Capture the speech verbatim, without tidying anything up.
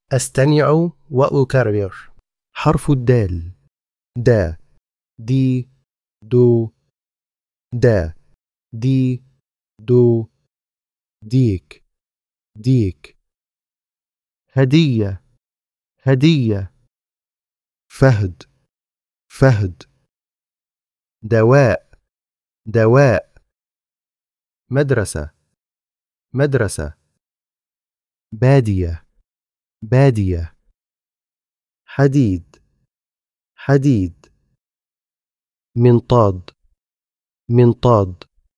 أستمع وأكرر. حرف الدال: دا، دي، دو. دا، دي، دو. ديك، ديك. هدية، هدية. فهد، فهد. دواء، دواء. مدرسة، مدرسة. بادية، بادية. حديد، حديد. منطاد، منطاد.